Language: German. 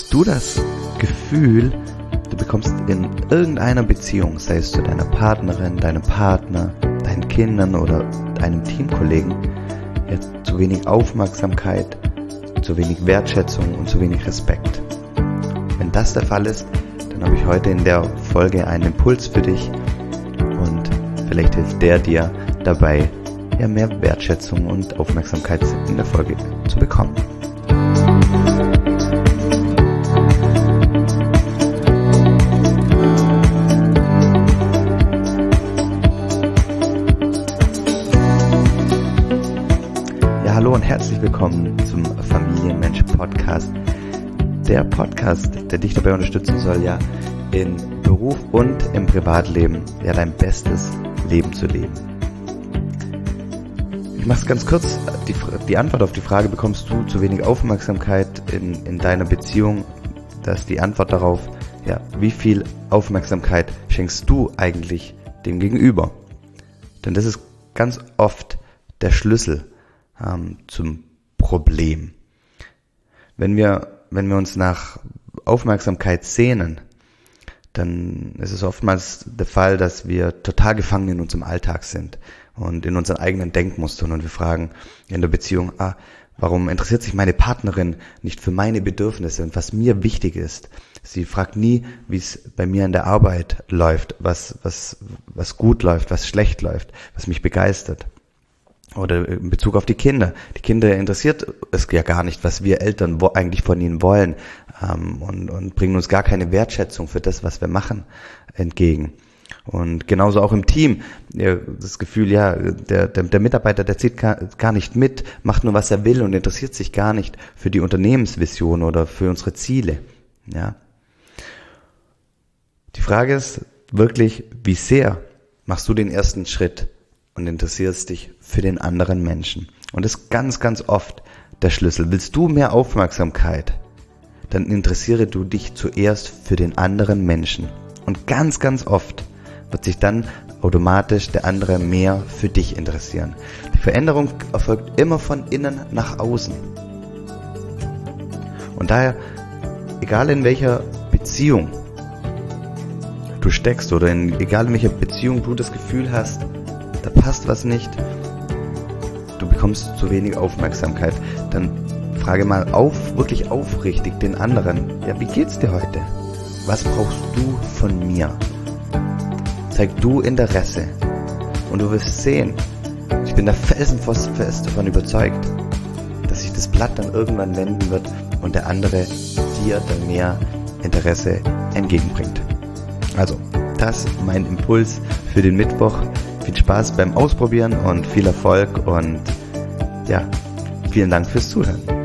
Hast du das Gefühl, du bekommst in irgendeiner Beziehung, sei es zu deiner Partnerin, deinem Partner, deinen Kindern oder deinem Teamkollegen, zu wenig Aufmerksamkeit, zu wenig Wertschätzung und zu wenig Respekt? Wenn das der Fall ist, dann habe ich heute in der Folge einen Impuls für dich und vielleicht hilft der dir dabei, mehr Wertschätzung und Aufmerksamkeit in der Folge zu bekommen. Hallo und herzlich willkommen zum Familienmensch-Podcast. Der Podcast, der dich dabei unterstützen soll, in Beruf und im Privatleben, dein bestes Leben zu leben. Ich mache es ganz kurz. Die Antwort auf die Frage, bekommst du zu wenig Aufmerksamkeit in deiner Beziehung? Das ist die Antwort darauf, wie viel Aufmerksamkeit schenkst du eigentlich dem Gegenüber? Denn das ist ganz oft der Schlüssel zum Problem. Wenn wir uns nach Aufmerksamkeit sehnen, dann ist es oftmals der Fall, dass wir total gefangen in unserem Alltag sind und in unseren eigenen Denkmustern und wir fragen in der Beziehung, warum interessiert sich meine Partnerin nicht für meine Bedürfnisse und was mir wichtig ist? Sie fragt nie, wie es bei mir in der Arbeit läuft, was gut läuft, was schlecht läuft, was mich begeistert. Oder in Bezug auf die Kinder. Die Kinder interessiert es ja gar nicht, was wir Eltern eigentlich von ihnen wollen und bringen uns gar keine Wertschätzung für das, was wir machen, entgegen. Und genauso auch im Team. Das Gefühl, der Mitarbeiter, der zieht gar nicht mit, macht nur, was er will und interessiert sich gar nicht für die Unternehmensvision oder für unsere Ziele. Ja. Die Frage ist wirklich, wie sehr machst du den ersten Schritt und interessierst dich für den anderen Menschen? Und das ist ganz, ganz oft der Schlüssel. Willst du mehr Aufmerksamkeit, dann interessiere du dich zuerst für den anderen Menschen. Und ganz, ganz oft wird sich dann automatisch der andere mehr für dich interessieren. Die Veränderung erfolgt immer von innen nach außen. Und daher, egal in welcher Beziehung du steckst oder egal in welcher Beziehung du das Gefühl hast, da passt was nicht, du bekommst zu wenig Aufmerksamkeit, dann frage mal wirklich aufrichtig den anderen, wie geht's dir heute? Was brauchst du von mir? Zeig du Interesse und du wirst sehen, ich bin da felsenfest davon überzeugt, dass sich das Blatt dann irgendwann wenden wird und der andere dir dann mehr Interesse entgegenbringt. Also, das ist mein Impuls für den Mittwoch. Viel Spaß beim Ausprobieren und viel Erfolg und vielen Dank fürs Zuhören.